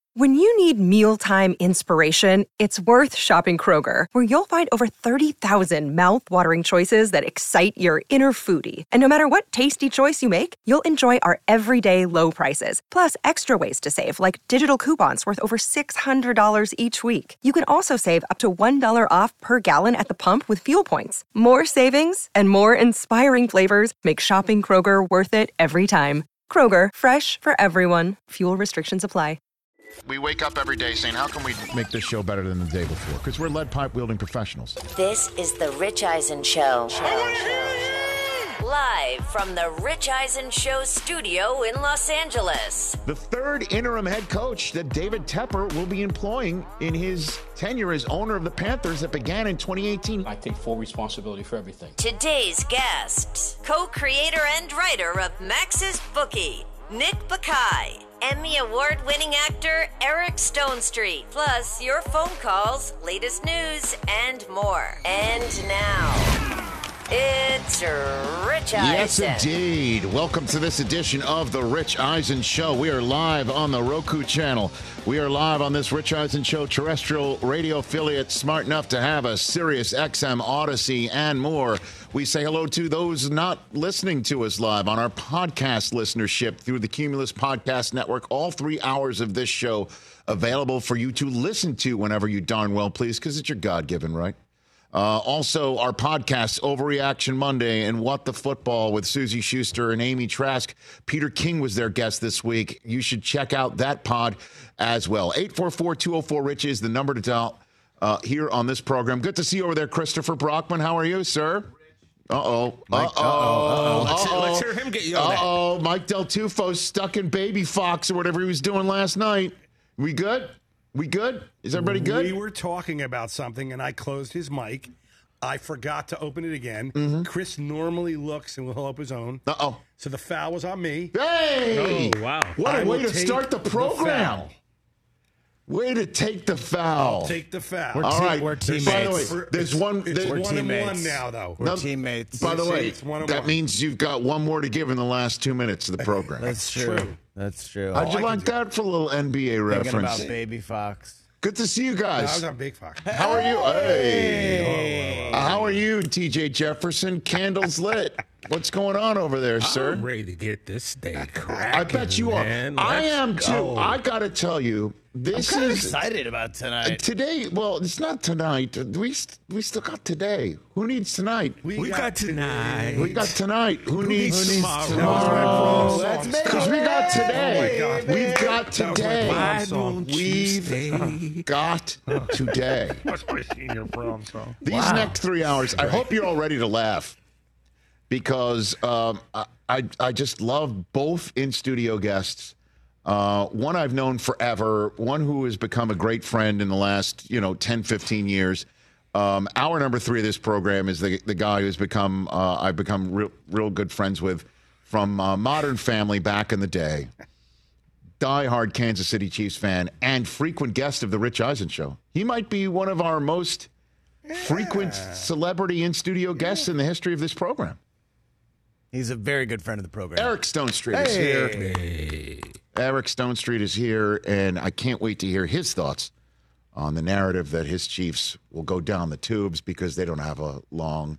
When you need mealtime inspiration, it's worth shopping Kroger, where you'll find over 30,000 mouth-watering choices that excite your inner foodie. And no matter what tasty choice you make, you'll enjoy our everyday low prices, plus extra ways to save, like digital coupons worth over $600 each week. You can also save up to $1 off per gallon at the pump with fuel points. More savings and more inspiring flavors make shopping Kroger worth it every time. Kroger, fresh for everyone. Fuel restrictions apply. We wake up every day saying, how can we make this show better than the day before? Because we're lead pipe wielding professionals. This is the Rich Eisen Show. Live from the Rich Eisen Show studio in Los Angeles. The third interim head coach that David Tepper will be employing in his tenure as owner of the Panthers that began in 2018. I take full responsibility for everything. Today's guests, co-creator and writer of Max's Bookie, Nick Bakay. Emmy Award-winning actor Eric Stonestreet. Plus, your phone calls, latest news, and more. And now, it's Rich Eisen. Yes, indeed. Welcome to this edition of the Rich Eisen Show. We are live on the Roku channel. We are live on this Rich Eisen Show terrestrial radio affiliate, smart enough to have a Sirius XM, Odyssey, and more. We say hello to those not listening to us live on our podcast listenership through the Cumulus Podcast Network. All 3 hours of this show available for you to listen to whenever you darn well please, because it's your God-given right. Also, our podcast, Overreaction Monday and What the Football with Susie Schuster and Amy Trask. Peter King was their guest this week. You should check out that pod as well. 844-204-RICH is the number to dial here on this program. Good to see you over there, Christopher Brockman. How are you, sir? Let's hear him get yelled at. Mike Del Tufo's stuck in Baby Fox or whatever he was doing last night. We good? We good? Is everybody good? We were talking about something, and I closed his mic. I forgot to open it again. Chris normally looks and will hold up his own. So the foul was on me. Hey! Oh, wow. What a way to start the program. Way to take the foul. I'll take the foul. We're teammates. By the way, there's one. It's We're 1-1 teammates. now, though. We're teammates. By the way, It's 1-1. that means you've got one more to give in the last 2 minutes of the program. That's true. That's true. How'd you I like that for a little NBA Thinking reference? about Baby Fox. Good to see you I was guys. on Big Fox. How are you? Hey. How are you, TJ Jefferson? Candles lit. What's going on over there, sir? I'm ready to get this day cracking. I bet you are. man. I Let's am too. go. I got to tell you, this I'm is excited about tonight. today. Well, it's not tonight. We still got today. Who needs tonight? We got tonight. We got tonight. Who needs tomorrow? That's me. Because we got today. Oh, my God. We've got today. Why don't you stay? We've got today. That's my senior prom song. These next 3 hours, I hope you're all ready to laugh because I just love both in-studio guests. One I've known forever, one who has become a great friend in the last, 10, 15 years. Hour number 3 of this program is the guy who's become, I've become real good friends with from Modern Family back in the day. Die-hard Kansas City Chiefs fan and frequent guest of the Rich Eisen Show. He might be one of our most frequent celebrity in-studio guests in the history of this program. He's a very good friend of the program. Eric Stonestreet is here. Eric Stonestreet is here, and I can't wait to hear his thoughts on the narrative that his Chiefs will go down the tubes because they don't have a long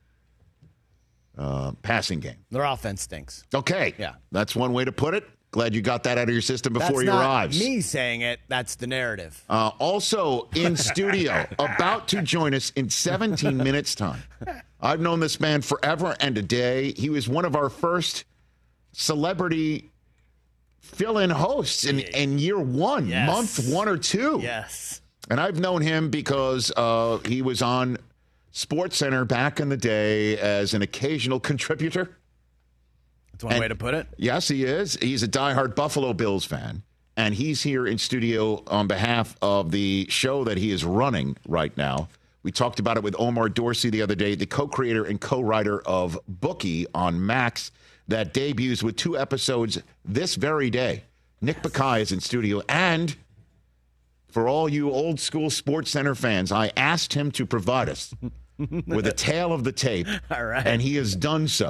passing game. Their offense stinks. Okay. Yeah. That's one way to put it. Glad you got that out of your system before That's he not arrives. me saying it. That's the narrative. Also in studio, about to join us in 17 minutes' time. I've known this man forever and a day. He was one of our first celebrity fill-in hosts in year one, Yes. month 1 or 2. Yes. And I've known him because he was on SportsCenter back in the day as an occasional contributor. That's one way to put it. Yes, he is. He's a diehard Buffalo Bills fan. And he's here in studio on behalf of the show that he is running right now. We talked about it with Omar Dorsey the other day, the co-creator and co-writer of Bookie on Max that debuts with 2 episodes this very day. Nick Bakay is in studio. And for all you old school SportsCenter fans, I asked him to provide us with a tale of the tape. All right. And he has done so.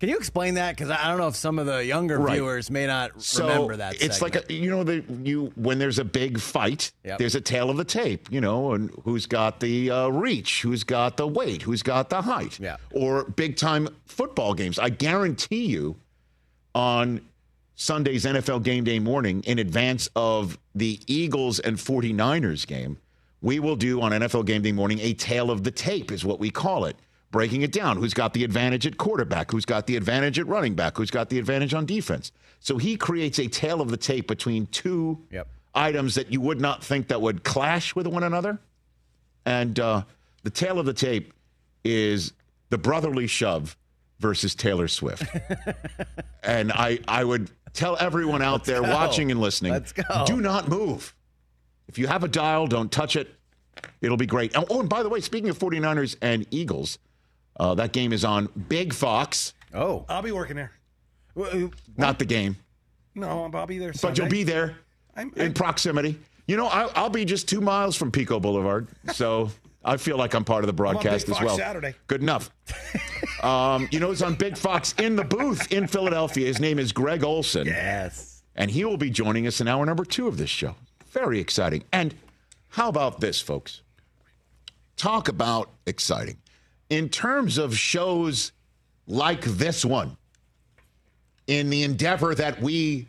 Can you explain that? Because I don't know if some of the younger viewers may not remember that it's segment. like when there's a big fight, there's a tail of the tape, and who's got the reach, who's got the weight, who's got the height. Yeah. Or big-time football games. I guarantee you on Sunday's NFL Game Day morning, in advance of the Eagles and 49ers game, we will do on NFL Game Day morning a tail of the tape is what we call it. Breaking it down. Who's got the advantage at quarterback? Who's got the advantage at running back? Who's got the advantage on defense? So he creates a tail of the tape between two items that you would not think that would clash with one another. And the tail of the tape is the brotherly shove versus Taylor Swift. And I would tell everyone out there watching and listening, do not move. If you have a dial, don't touch it. It'll be great. Oh, and by the way, speaking of 49ers and Eagles, that game is on Big Fox. Oh. I'll be working there. Not the game. No, I'll be there Sunday. But you'll be there in proximity. I'll be just 2 miles from Pico Boulevard, so I feel like I'm part of the broadcast as well. Saturday. Good enough. It's on Big Fox in the booth in Philadelphia. His name is Greg Olson. Yes. And he will be joining us in hour number 2 of this show. Very exciting. And how about this, folks? Talk about exciting. In terms of shows like this one, in the endeavor that we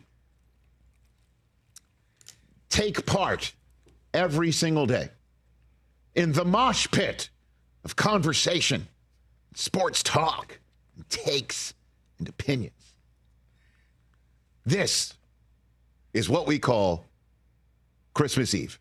take part every single day, in the mosh pit of conversation, sports talk, and takes, and opinions, this is what we call Christmas Eve.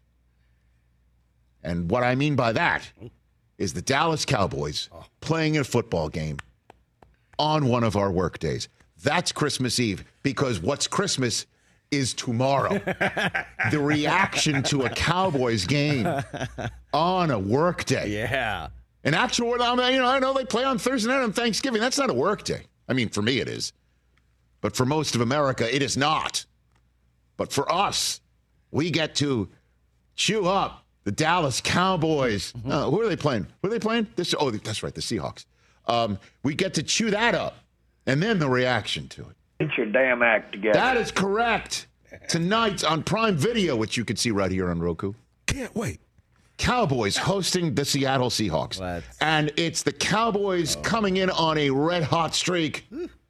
And what I mean by that is the Dallas Cowboys playing a football game on one of our work days. That's Christmas Eve, because what's Christmas is tomorrow. The reaction to a Cowboys game on a work day. Yeah. An actual, I know they play on Thursday night on Thanksgiving. That's not a work day. I mean, for me it is. But for most of America, it is not. But for us, we get to chew up the Dallas Cowboys. Who are they playing? Who are they playing? That's right, the Seahawks. We get to chew that up, and then the reaction to it. Get your damn act together. That is correct. Tonight on Prime Video, which you can see right here on Roku. Can't wait. Cowboys hosting the Seattle Seahawks. And it's the Cowboys coming in on a red-hot streak,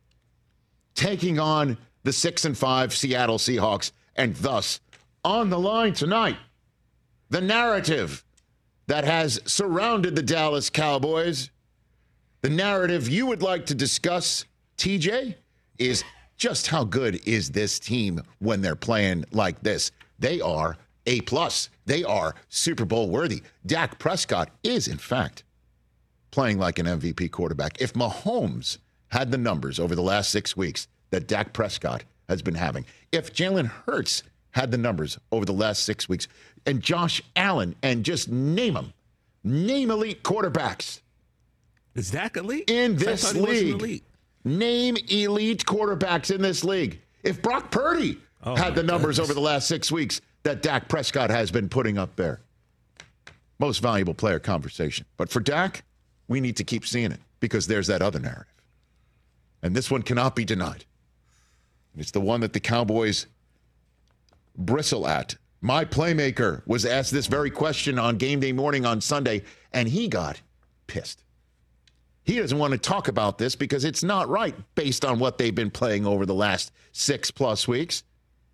taking on the 6-5 Seattle Seahawks, and thus, on the line tonight, the narrative that has surrounded the Dallas Cowboys, the narrative you would like to discuss, TJ, is just how good is this team when they're playing like this. They are A+. They are Super Bowl worthy. Dak Prescott is, in fact, playing like an MVP quarterback. If Mahomes had the numbers over the last 6 weeks that Dak Prescott has been having, if Jalen Hurts had the numbers over the last 6 weeks, and Josh Allen, and just name them, name elite quarterbacks. Is Dak elite? In this league. Name elite quarterbacks in this league. If Brock Purdy had the numbers over the last 6 weeks that Dak Prescott has been putting up there. Most valuable player conversation. But for Dak, we need to keep seeing it, because there's that other narrative. And this one cannot be denied. It's the one that the Cowboys bristle at. My playmaker was asked this very question on game day morning on Sunday, and he got pissed. He doesn't want to talk about this because it's not right based on what they've been playing over the last 6+ weeks.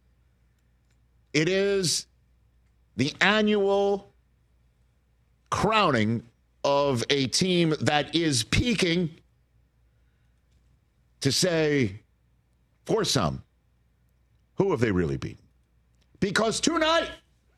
It is the annual crowning of a team that is peaking, to say, for some, who have they really beaten? Because tonight,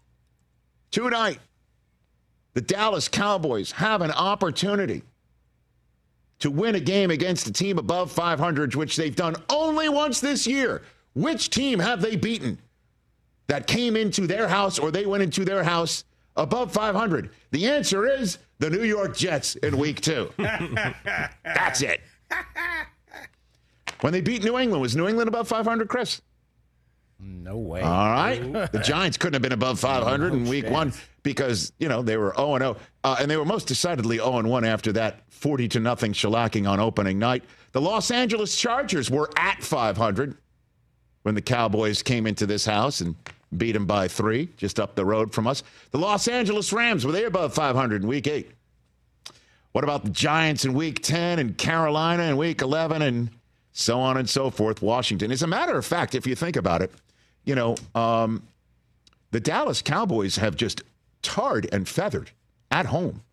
the Dallas Cowboys have an opportunity to win a game against a team above 500, which they've done only once this year. Which team have they beaten that came into their house, or they went into their house above 500? The answer is the New York Jets in week 2. That's it. When they beat New England, was New England above 500, Chris? No way. All right. The Giants couldn't have been above 500 in week one because, they were 0-0. And they were most decidedly 0-1 after that 40-0 shellacking on opening night. The Los Angeles Chargers were at 500 when the Cowboys came into this house and beat them by 3 just up the road from us. The Los Angeles Rams, were they above 500 in week 8? What about the Giants in week 10 and Carolina in week 11 and so on and so forth, Washington? As a matter of fact, if you think about it, the Dallas Cowboys have just tarred and feathered at home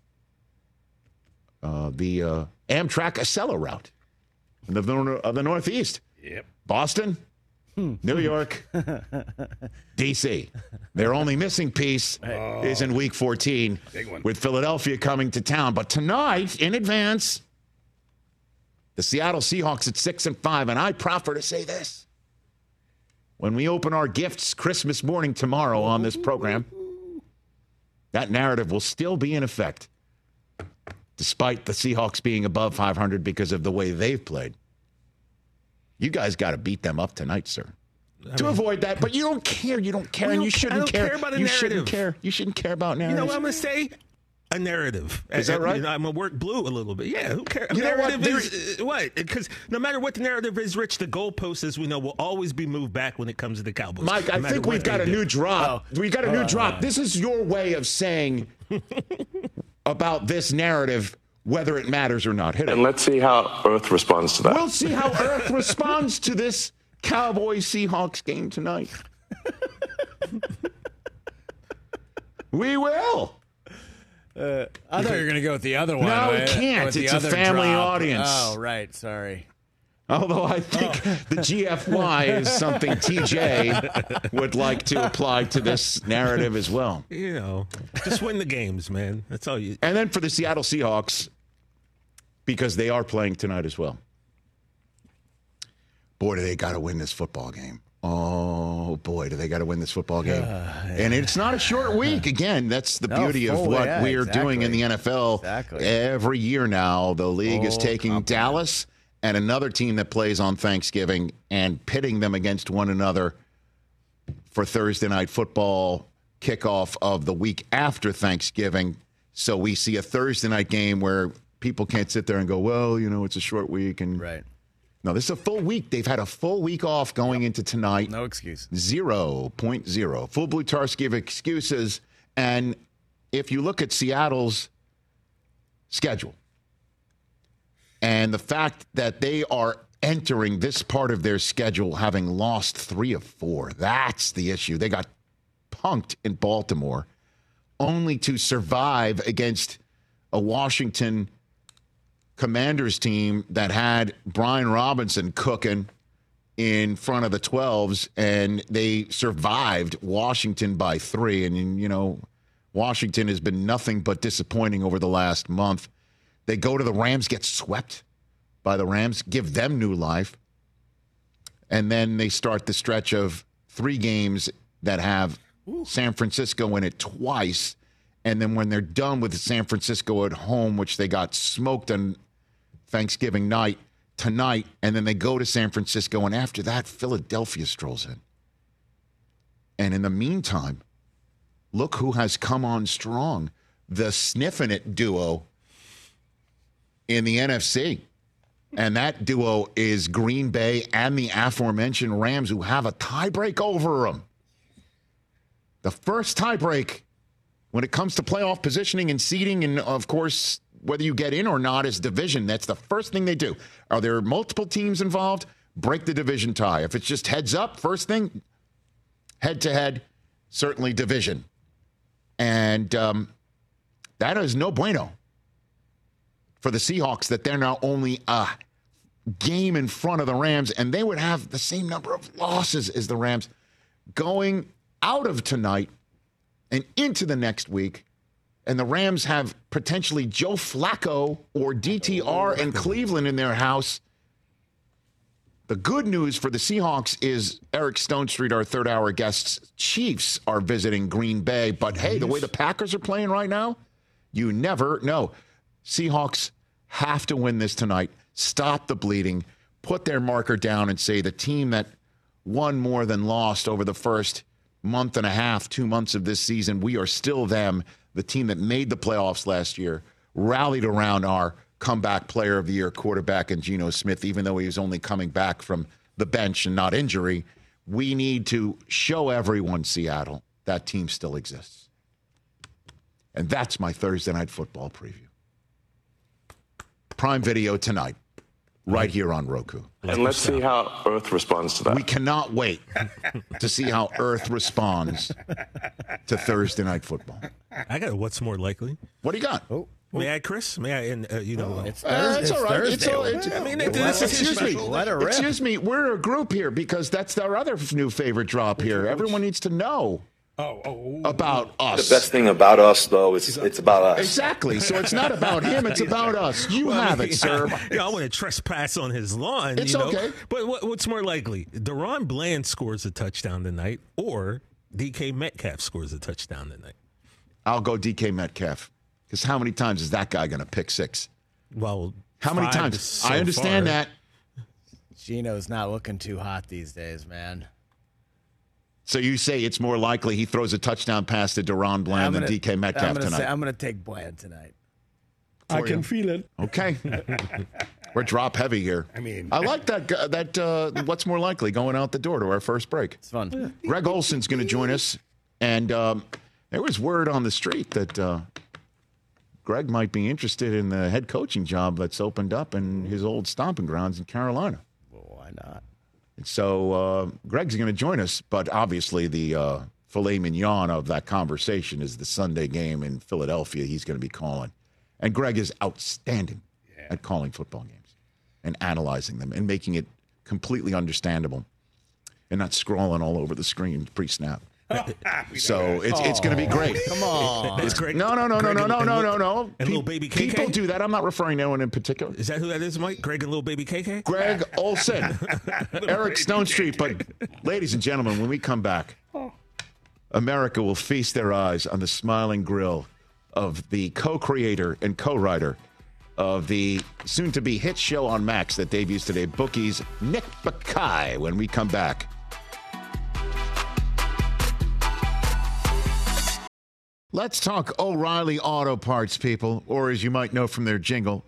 the Amtrak Acela route of the Northeast. Yep. Boston, New York, D.C. Their only missing piece is in Week 14 with Philadelphia coming to town. But tonight, in advance, the Seattle Seahawks at 6-5, and I proffer to say this. When we open our gifts Christmas morning tomorrow on this program, that narrative will still be in effect, despite the Seahawks being above 500 because of the way they've played. You guys got to beat them up tonight, sir. To avoid that, but you don't care. You don't care, and you shouldn't care. I don't care about a you narrative. Shouldn't care. You shouldn't care about narratives. You know what I'm going to say? A narrative. Is that right? I'm going to work blue a little bit. Yeah, who cares? You know narrative what? is what? Because no matter what the narrative is, Rich, the goalpost, as we know, will always be moved back when it comes to the Cowboys. Mike, I think we've got a new drop. We got a new drop. This is your way of saying about this narrative, whether it matters or not. Hit it. And let's see how Earth responds to that. We'll see how Earth responds to this Cowboys-Seahawks game tonight. We will. I thought you were going to go with the other one. No, we can't. It's a family audience. Oh, right. Sorry. Although I think the GFY is something TJ would like to apply to this narrative as well. Just win the games, man. That's all you. And then for the Seattle Seahawks, because they are playing tonight as well. Boy, do they got to win this football game. Oh, boy, do they got to win this football game. And it's not a short week. Again, that's the beauty of what we are doing in the NFL. Exactly. Every year now, the league is taking Dallas and another team that plays on Thanksgiving and pitting them against one another for Thursday night football kickoff of the week after Thanksgiving. So we see a Thursday night game where people can't sit there and go, well, it's a short week. And right. No, this is a full week. They've had a full week off going into tonight. No excuse. 0.0. Full Blutarski of excuses. And if you look at Seattle's schedule and the fact that they are entering this part of their schedule having lost 3 of 4, that's the issue. They got punked in Baltimore only to survive against a Washington Commanders team that had Brian Robinson cooking in front of the 12s, and they survived Washington by 3. And, Washington has been nothing but disappointing over the last month. They go to the Rams, get swept by the Rams, give them new life. And then they start the stretch of 3 games that have San Francisco in it twice. And then when they're done with San Francisco at home, which they got smoked on Thanksgiving night, tonight, and then they go to San Francisco, and after that, Philadelphia strolls in. And in the meantime, look who has come on strong. The sniffing it duo in the NFC. And that duo is Green Bay and the aforementioned Rams, who have a tiebreak over them. The first tiebreak when it comes to playoff positioning and seeding, and, of course, whether you get in or not is division. That's the first thing they do. Are there multiple teams involved? Break the division tie. If it's just heads up, first thing, head-to-head, certainly division. And that is no bueno for the Seahawks, that they're now only a game in front of the Rams, and they would have the same number of losses as the Rams going out of tonight and into the next week. And the Rams have potentially Joe Flacco or DTR and Cleveland in their house. The good news for the Seahawks is Eric Stonestreet, our third-hour guest's Chiefs, are visiting Green Bay. But, hey, the way the Packers are playing right now, you never know. Seahawks have to win this tonight, stop the bleeding, put their marker down, and say the team that won more than lost over the first month and a half, 2 months of this season. We are still them, the team that made the playoffs last year, rallied around our comeback player of the year quarterback in Geno Smith, even though he was only coming back from the bench and not injury. We need to show everyone, Seattle, that team still exists. And that's my Thursday Night Football preview. Prime Video tonight, right here on Roku. And let's see how Earth responds to that. We cannot wait to see how Earth responds to Thursday Night Football. I got what's more likely. What do you got? May I, Chris? May I? It's Thursday. It's all right. Thursday. Excuse me. We're a group here because that's our other new favorite drop here. Everyone needs to know about us. The best thing about us, though, is it's about us. Exactly. So it's not about him. It's about us. You have it, sir. I want to trespass on his lawn. It's okay. But what's more likely? DaRon Bland scores a touchdown tonight, or DK Metcalf scores a touchdown tonight? I'll go DK Metcalf. Because how many times is that guy going to pick six? Well, how many times? So I understand that. Geno's not looking too hot these days, man. So you say it's more likely he throws a touchdown pass to DaRon Bland than DK Metcalf tonight? I'm going to take Bland tonight. I can feel it. Okay. We're drop heavy here. I like that what's more likely going out the door to our first break. It's fun. Greg Olson's going to join us. And there was word on the street that Greg might be interested in the head coaching job that's opened up in his old stomping grounds in Carolina. Well, why not? And so Greg's going to join us, but obviously the filet mignon of that conversation is the Sunday game in Philadelphia he's going to be calling. And Greg is outstanding at calling football games and analyzing them and making it completely understandable and not scrawling all over the screen pre-snap. So it's going to be great. Come on. It's Greg. No. And little baby KK? People do that. I'm not referring to anyone in particular. Is that who that is, Mike? Greg and little baby KK? Greg Olson. Eric Stone Street. But ladies and gentlemen, when we come back, America will feast their eyes on the smiling grill of the co-creator and co-writer of the soon-to-be hit show on Max that debuts today, Bookies, Nick Bakay, when we come back. Let's talk O'Reilly Auto Parts, people, or as you might know from their jingle,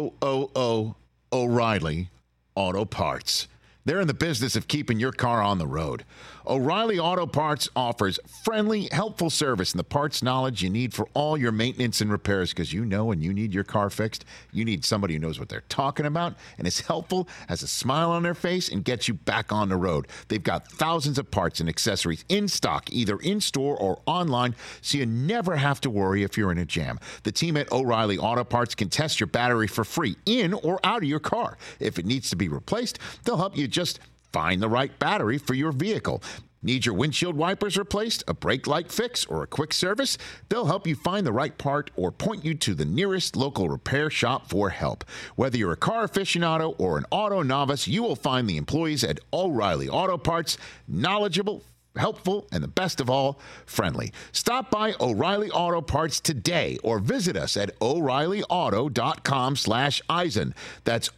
O'Reilly Auto Parts. They're in the business of keeping your car on the road. O'Reilly Auto Parts offers friendly, helpful service and the parts knowledge you need for all your maintenance and repairs, because you know when you need your car fixed, you need somebody who knows what they're talking about and is helpful, has a smile on their face, and gets you back on the road. They've got thousands of parts and accessories in stock, either in-store or online, so you never have to worry if you're in a jam. The team at O'Reilly Auto Parts can test your battery for free in or out of your car. If it needs to be replaced, they'll help you just find the right battery for your vehicle. Need your windshield wipers replaced, a brake light fix, or a quick service? They'll help you find the right part or point you to the nearest local repair shop for help. Whether you're a car aficionado or an auto novice, you will find the employees at O'Reilly Auto Parts knowledgeable, helpful, and the best of all, friendly. Stop by O'Reilly Auto Parts today or visit us at O'ReillyAuto.com/Eisen. That's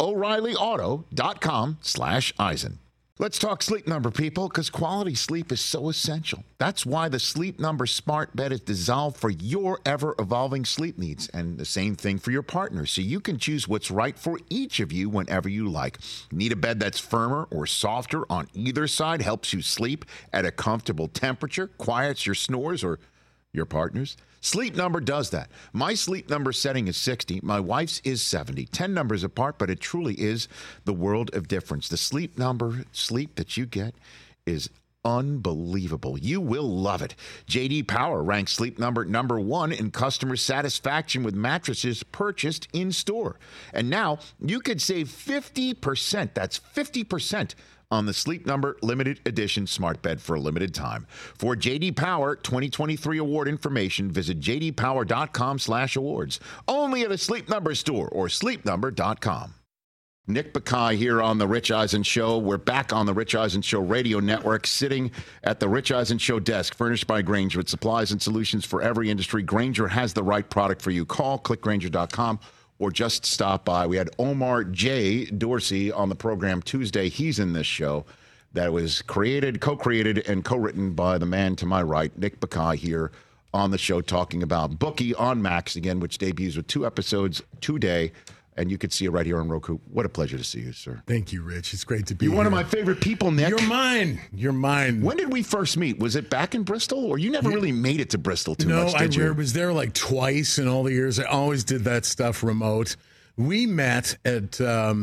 O'ReillyAuto.com/Eisen. Let's talk Sleep Number, people, because quality sleep is so essential. That's why the Sleep Number smart bed is designed for your ever-evolving sleep needs, and the same thing for your partner, so you can choose what's right for each of you whenever you like. Need a bed that's firmer or softer on either side, helps you sleep at a comfortable temperature, quiets your snores or your partner's? Sleep Number does that. My Sleep Number setting is 60. My wife's is 70. 10 numbers apart, but it truly is the world of difference. The Sleep Number sleep that you get is unbelievable. You will love it. J.D. Power ranks Sleep Number number 1 in customer satisfaction with mattresses purchased in store. And now you could save 50%. That's 50% on the Sleep Number limited edition smart bed for a limited time. For J.D. Power 2023 award information, visit jdpower.com/awards. Only at a Sleep Number store or sleepnumber.com. Nick Bakay here on The Rich Eisen Show. We're back on The Rich Eisen Show radio network, sitting at The Rich Eisen Show desk, furnished by Grainger with supplies and solutions for every industry. Grainger has the right product for you. Call, click Grainger.com, or just stop by. We had Omar J. Dorsey on the program Tuesday. He's in this show. that was co-created, and co-written by the man to my right, Nick Bakay, here on the show, talking about Bookie on Max again, which debuts with 2 episodes today. And you could see it right here on Roku. What a pleasure to see you, sir. Thank you, Rich. It's great to be here. You're one of my favorite people, Nick. You're mine. You're mine. When did we first meet? Was it back in Bristol? Or you never really made it to Bristol too much, did you? No, I was there like twice in all the years. I always did that stuff remote. We met at...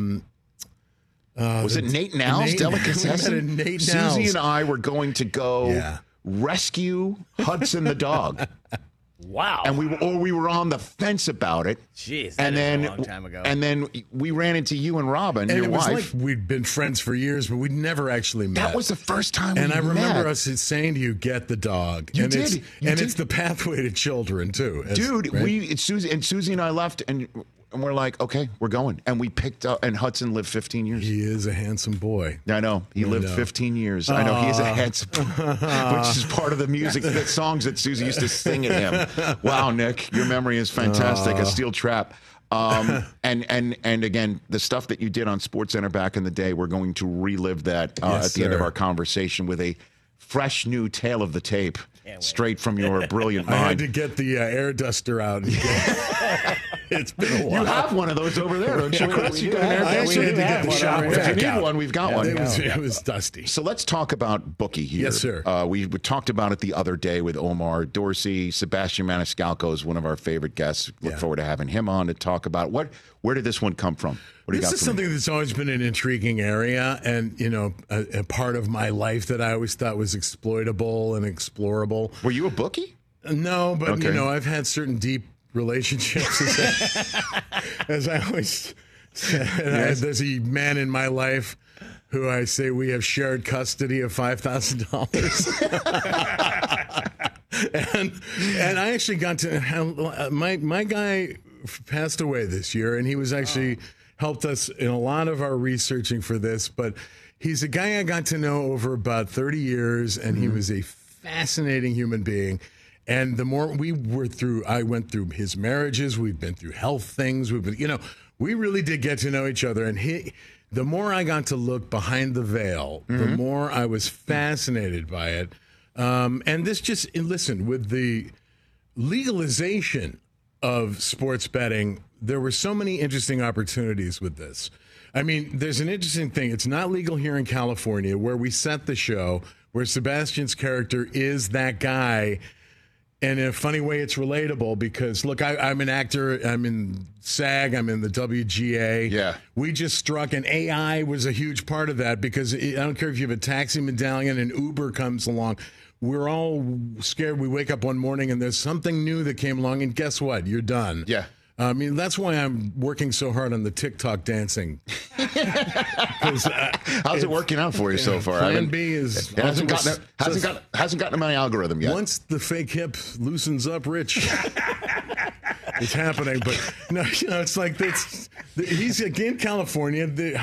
was it Nate Now's Delicatessen? We met at Nate Now's. Susie and I were going to go rescue Hudson the dog. Wow. And we were on the fence about it. Jeez, and then a long time ago. And then we ran into you and Robin, and your wife. It was like we'd been friends for years, but we'd never actually met. That was the first time we met. And I remember us saying to you, get the dog. You and did. It's the pathway to children, too. Dude, right? Susie and I left, and we're like, okay, we're going. And we picked up, and Hudson lived 15 years. He is a handsome boy. I know. He lived 15 years. I know. He is a handsome boy, which is part of the music, the songs that Susie used to sing at him. Wow, Nick, your memory is fantastic. A steel trap. And again, the stuff that you did on SportsCenter back in the day, we're going to relive that at the end of our conversation with a fresh new tale of the tape straight from your brilliant mind. I had to get the air duster out. It's been a while. You have one of those over there, don't you? You got an air duster. I actually had to get the shop If you need one, we've got one. It was dusty. So let's talk about Bookie here. Yes, sir. We talked about it the other day with Omar Dorsey. Sebastian Maniscalco is one of our favorite guests. Look forward to having him on to talk about where did this one come from? This is something that's always been an intriguing area, and a part of my life that I always thought was exploitable and explorable. Were you a bookie? No, but I've had certain deep relationships, as I always said. Yes. There's a man in my life who I say we have shared custody of $5,000, and I actually got to my guy passed away this year, and he was actually helped us in a lot of our researching for this, but he's a guy I got to know over about 30 years, and he was a fascinating human being. And the more I went through his marriages, we've been through health things, we really did get to know each other. And the more I got to look behind the veil, the more I was fascinated by it. And this with the legalization of sports betting, there were so many interesting opportunities with this. I mean, there's an interesting thing. It's not legal here in California, where we set the show, where Sebastian's character is that guy. And in a funny way, it's relatable because, look, I'm an actor. I'm in SAG. I'm in the WGA. Yeah. We just struck, and AI was a huge part of that because I don't care if you have a taxi medallion and Uber comes along. We're all scared. We wake up one morning and there's something new that came along, and guess what? You're done. Yeah. I mean, that's why I'm working so hard on the TikTok dancing. How's it working out for you so far? Plan B is hasn't gotten to my algorithm yet. Once the fake hip loosens up, Rich, it's happening. But no, it's like this. He's in California.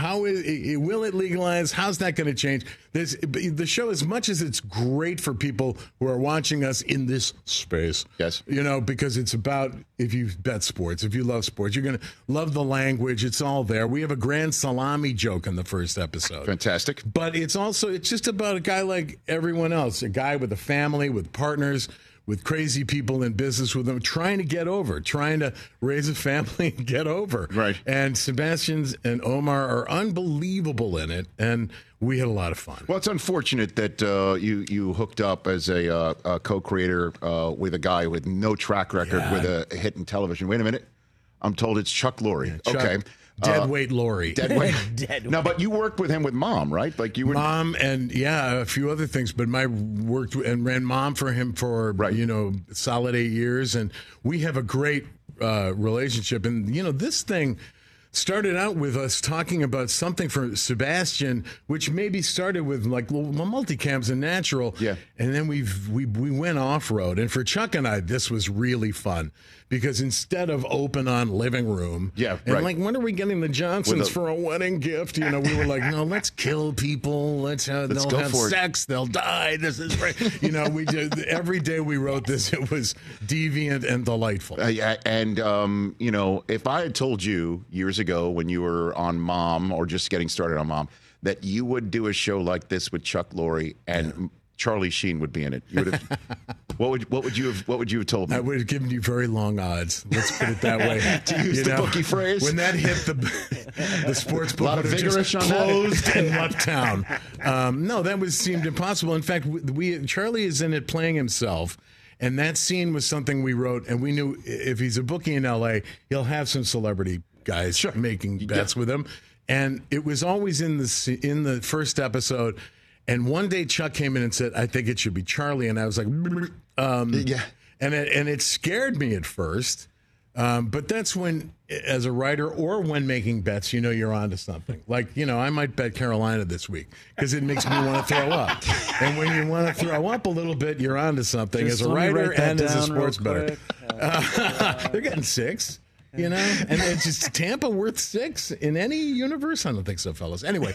Will it legalize? How's that going to change? The show, as much as it's great for people who are watching us in this space, yes, because it's about, if you bet sports, if you love sports, you're going to love the language. It's all there. We have a grand salami joke in the first episode. Fantastic. But it's just about a guy like everyone else, a guy with a family, with partners, with crazy people in business with them, trying to raise a family and get over. Right. And Sebastian and Omar are unbelievable in it, and we had a lot of fun. Well, it's unfortunate that you hooked up as a co-creator with a guy with no track record with a hit in television. Wait a minute. I'm told it's Chuck Lorre. Yeah, okay. Deadweight Lorre. Deadweight. No, but you worked with him with Mom, right? Like you were Mom and a few other things. But worked and ran Mom for him for solid 8 years, and we have a great relationship. And this thing started out with us talking about something for Sebastian, which maybe started with like multicams and natural. Yeah. And then we went off road. And for Chuck and I, this was really fun because instead of open on living room, like, when are we getting the Johnsons for a wedding gift? We were like, no, let's kill people. They'll have sex. They'll die. This is right. We did every day we wrote this. It was deviant and delightful. If I had told you years ago when you were on Mom or just getting started on Mom that you would do a show like this with Chuck Lorre and Charlie Sheen would be in it, you would have, what would you have told me? I would have given you very long odds. Let's put it that way. To use the bookie phrase, when that hit the sports book, a lot of vigorish on closed that. and left town. No, that seemed impossible. In fact, Charlie is in it playing himself. And that scene was something we wrote, and we knew if he's a bookie in L.A., he'll have some celebrity guys making bets with him. And it was always in the first episode. And one day Chuck came in and said, "I think it should be Charlie." And I was like, And it scared me at first. But that's when, as a writer or when making bets, you know you're onto something. Like, I might bet Carolina this week because it makes me want to throw up. And when you want to throw up a little bit, you're onto something as a writer and as a sports bettor. They're getting 6. And it's just Tampa worth 6 in any universe? I don't think so, fellas. Anyway,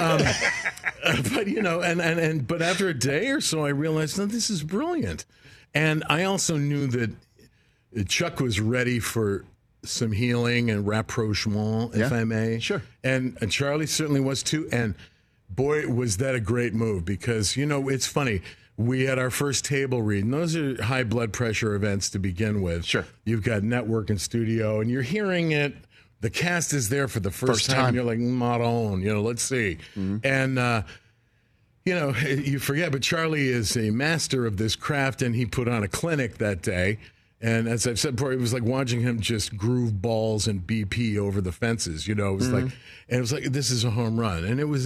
but but after a day or so, I realized, no, this is brilliant. And I also knew that Chuck was ready for some healing and rapprochement, if I may. Sure. And Charlie certainly was too. And boy, was that a great move because, it's funny. We had our first table read, and those are high blood pressure events to begin with. Sure. You've got network and studio, and you're hearing it. The cast is there for the first time. And you're like, Maron, let's see. Mm-hmm. And, you forget, but Charlie is a master of this craft, and he put on a clinic that day. And as I've said before, it was like watching him just groove balls and BP over the fences. It was like this is a home run, and it was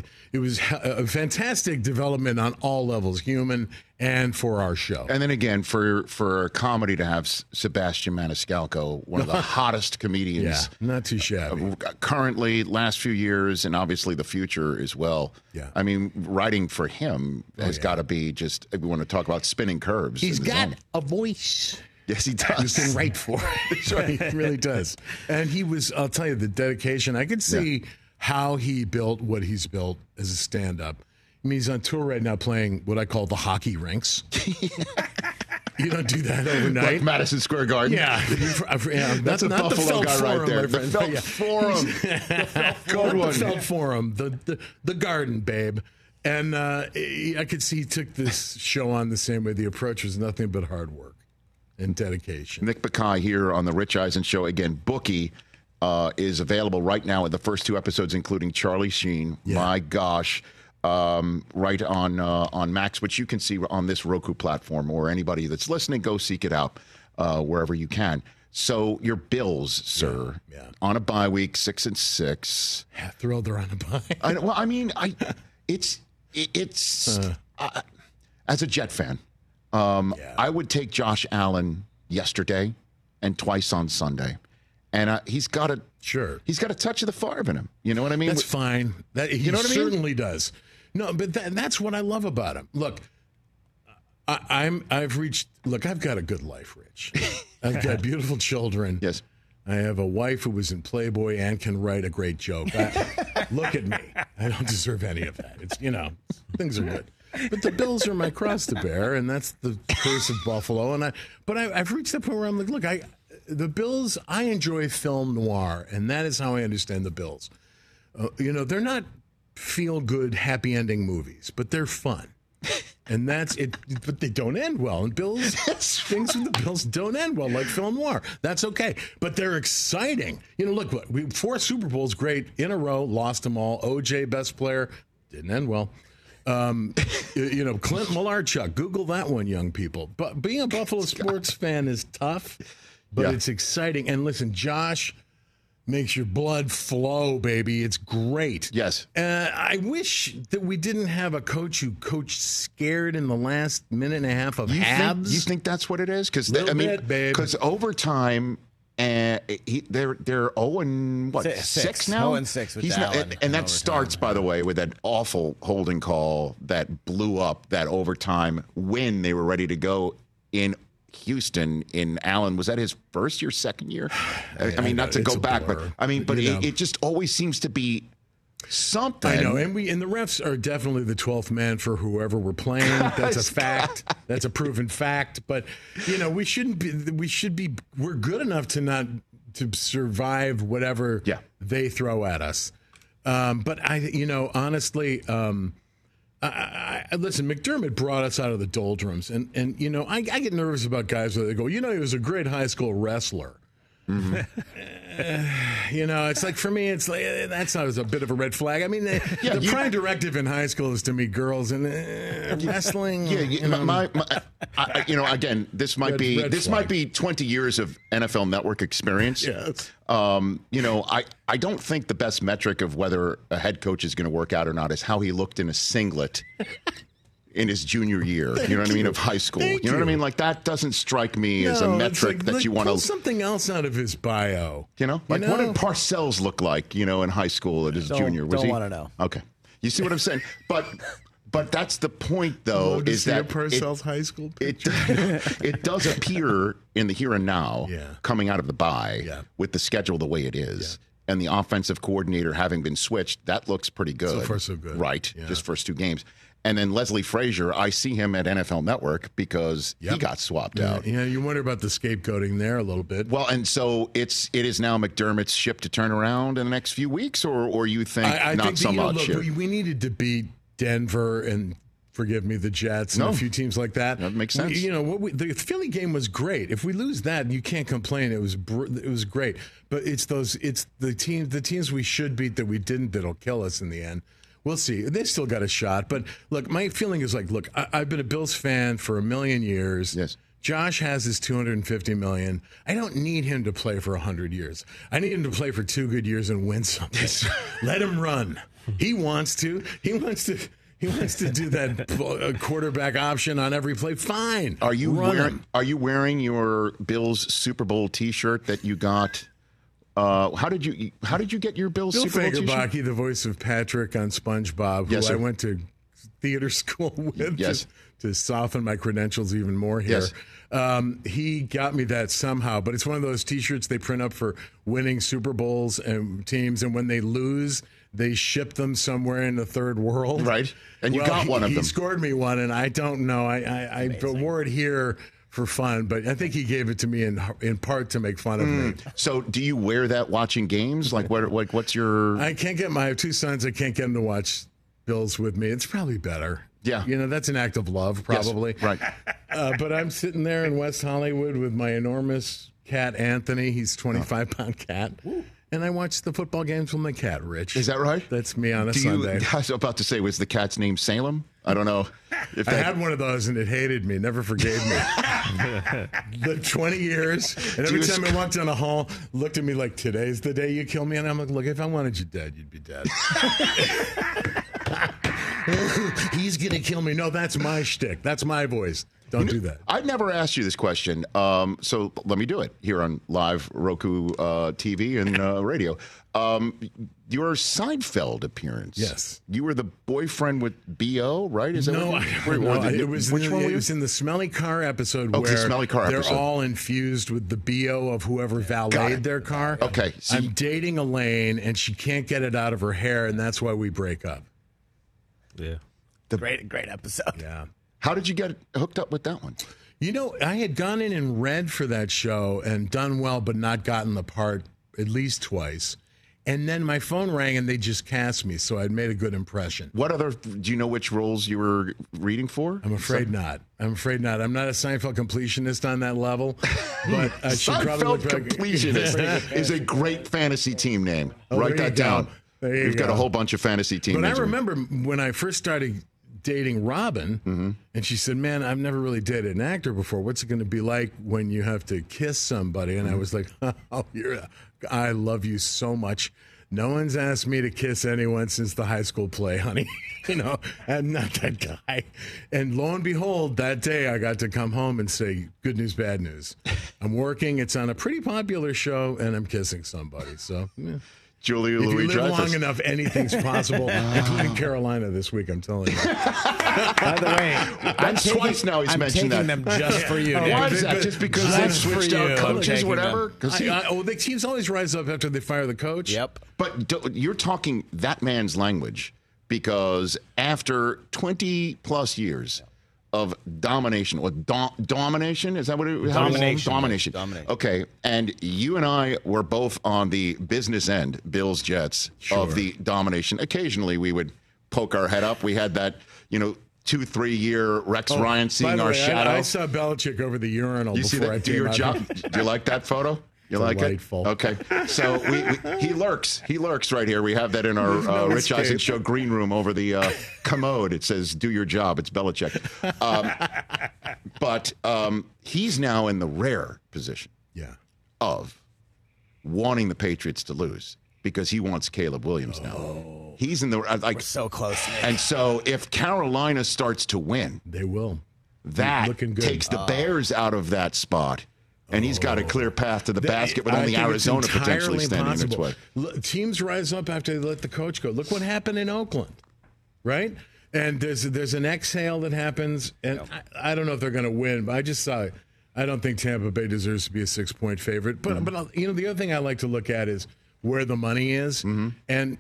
a fantastic development on all levels, human and for our show. And then again, for a comedy to have Sebastian Maniscalco, one of the hottest comedians, not too shabby. Currently, last few years, and obviously the future as well. Yeah, I mean, writing for him has got to be just. We want to talk about spinning curves. He's got a voice. Yes, he does. He's been right for it. He really does. And I'll tell you, the dedication. I could see how he built what he's built as a stand-up. I mean, he's on tour right now playing what I call the hockey rinks. You don't do that overnight. Like Madison Square Garden. Yeah. That's not the Buffalo guy Forum, right there. The Felt Forum. Good one. The Felt Forum. The Garden, babe. And I could see he took this show on the same way. The approach was nothing but hard work and dedication. Nick Bakay here on the Rich Eisen Show. Again, Bookie is available right now at the first 2 episodes, including Charlie Sheen. Yeah. My gosh. Right on Max, which you can see on this Roku platform, or anybody that's listening, go seek it out wherever you can. So your Bills, sir, on a bye week, 6-6. Yeah, thrilled they're on a bye. It's as a Jet fan, I would take Josh Allen yesterday and twice on Sunday, and he's got a touch of the Favre in him. You know what I mean? That's fine. He certainly does. No, but that's what I love about him. Look, I've got a good life, Rich. I've got beautiful children. Yes. I have a wife who was in Playboy and can write a great joke. Look at me. I don't deserve any of that. It's, things are good. But the Bills are my cross to bear, and that's the curse of Buffalo. But I've reached that point where I'm like, look, the Bills, I enjoy film noir, and that is how I understand the Bills. They're not feel-good, happy-ending movies, but they're fun. And that's it, but they don't end well. And things with the Bills don't end well, like film noir. That's okay, but they're exciting. Look, 4 Super Bowls, great in a row, lost them all. OJ, best player, didn't end well. Clint Malarchuk, Google that one, young people. But being a Buffalo sports fan is tough, but it's exciting. And listen, Josh makes your blood flow, baby. It's great. Yes. I wish that we didn't have a coach who coached scared in the last minute and a half of halves. You think that's what it is? Because overtime, they're 0-6 now. 0-6 with Allen. And that starts, by the way, with that awful holding call that blew up that overtime win. They were ready to go in Houston in Allen. Was that his first year, second year? I mean, not to go back, but it just always seems to be something. I know, and the refs are definitely the 12th man for whoever we're playing. That's a fact. That's a proven fact. But we shouldn't be. We're good enough to survive whatever they throw at us. But honestly, listen, McDermott brought us out of the doldrums, and I get nervous about guys where they go, he was a great high school wrestler. Mm-hmm. It's like, for me, it's like that's always a bit of a red flag. I mean, the prime directive in high school is to meet girls, and wrestling. Again, this might be 20 years of NFL Network experience. Yes. I don't think the best metric of whether a head coach is going to work out or not is how he looked in a singlet in his junior year, of high school. You know what I mean? Like, that doesn't strike me as a metric that you want to... Pull something else out of his bio. What did Parcells look like, in high school at his junior? Don't want to know. Okay. You see what I'm saying? But that's the point, though, is that Parcells high school picture? It does appear in the here and now, coming out of the bye, with the schedule the way it is, and the offensive coordinator having been switched, that looks pretty good. So far, so good. Right, just first 2 games. And then Leslie Frazier, I see him at NFL Network because he got swapped out. Yeah, you wonder about the scapegoating there a little bit. Well, and so it is now McDermott's ship to turn around in the next few weeks, or you think I not think so much? We needed to beat Denver and, forgive me, the Jets and a few teams like that. That makes sense. The Philly game was great. If we lose that, you can't complain. It was great. But it's the teams we should beat that we didn't that'll kill us in the end. We'll see. They still got a shot. But look, my feeling is I've been a Bills fan for a million years. Yes. Josh has his $250 million. I don't need him to play for 100 years. I need him to play for 2 good years and win something. Let him run. He wants to. He wants to do that quarterback option on every play. Fine. Are you wearing your Bills Super Bowl T-shirt that you got? How did you get your Bills Bill Super Bowl T-shirt? Fagerbakke, the voice of Patrick on SpongeBob, who I went to theater school with to soften my credentials even more here. Yes. He got me that somehow, but it's one of those T-shirts they print up for winning Super Bowls and teams, and when they lose, they ship them somewhere in the third world. Right, and you got one of them. He scored me one, and I don't know. I wore it here for fun, but I think he gave it to me in part to make fun of me. So do you wear that watching games? What's your... I have 2 sons. I can't get them to watch Bills with me. It's probably better. Yeah. That's an act of love, probably. Yes, right. But I'm sitting there in West Hollywood with my enormous cat, Anthony. He's a 25-pound cat. Woo. And I watch the football games with my cat, Rich. Is that right? That's me on a Sunday. I was about to say, was the cat's name Salem? I don't know. I had one of those, and it hated me, never forgave me. The 20 years, and every time I walked down a hall, looked at me like, today's the day you kill me. And I'm like, look, if I wanted you dead, you'd be dead. He's going to kill me. No, that's my shtick. That's my voice. Don't do that. I've never asked you this question, so let me do it here on live Roku TV and radio. Your Seinfeld appearance. Yes. You were the boyfriend with B.O., right? Is that it was in the Smelly Car episode where Smelly Car they're episode. all infused with the B.O. of whoever valeted their car. Okay. I'm dating Elaine, and she can't get it out of her hair, and that's why we break up. Yeah. Great episode. Yeah. How did you get hooked up with that one? I had gone in and read for that show and done well, but not gotten the part at least twice. And then my phone rang and they just cast me, so I'd made a good impression. Do you know which roles you were reading for? I'm afraid not. I'm not a Seinfeld completionist on that level. But I should Seinfeld completionist is a great fantasy team name. Write that down. We've got a whole bunch of fantasy team names. But I remember when I first started dating Robin, and she said, man, I've never really dated an actor before. What's it going to be like when you have to kiss somebody? And I was like, I love you so much. No one's asked me to kiss anyone since the high school play, honey. I'm not that guy. And lo and behold, that day I got to come home and say, good news, bad news. I'm working. It's on a pretty popular show, and I'm kissing somebody. So, yeah. Julia If Louis you live Dreyfus. long enough, anything's possible, including Carolina this week, I'm telling you. By the way, That's twice now he's mentioned that. I'm taking them just for you. Why Nick. is that? Just because they've switched out coaches or whatever? The teams always rise up after they fire the coach. Yep. But you're talking that man's language, because after 20 plus years of domination. Or domination? Is that what it is? Domination. Okay. And you and I were both on the business end, Bills Jets, of the domination. Occasionally we would poke our head up. We had that, 2-3 year Rex Ryan seeing our shadow. I saw Belichick over the urinal before I do came your out. job. Do you like that photo? You Delightful. like it? Okay. So he lurks. He lurks right here. We have that in our Rich Eisen Show green room over the commode. It says, do your job. It's Belichick. But he's now in the rare position of wanting the Patriots to lose because he wants Caleb Williams now. He's in the we're so close. Nick. And so if Carolina starts to win, they will. That takes the Bears out of that spot. And he's got a clear path to the basket with only Arizona potentially standing in its way. Teams rise up after they let the coach go. Look what happened in Oakland, right? And there's an exhale that happens, and I don't know if they're going to win, but I don't think Tampa Bay deserves to be a 6-point favorite. But the other thing I like to look at is where the money is, and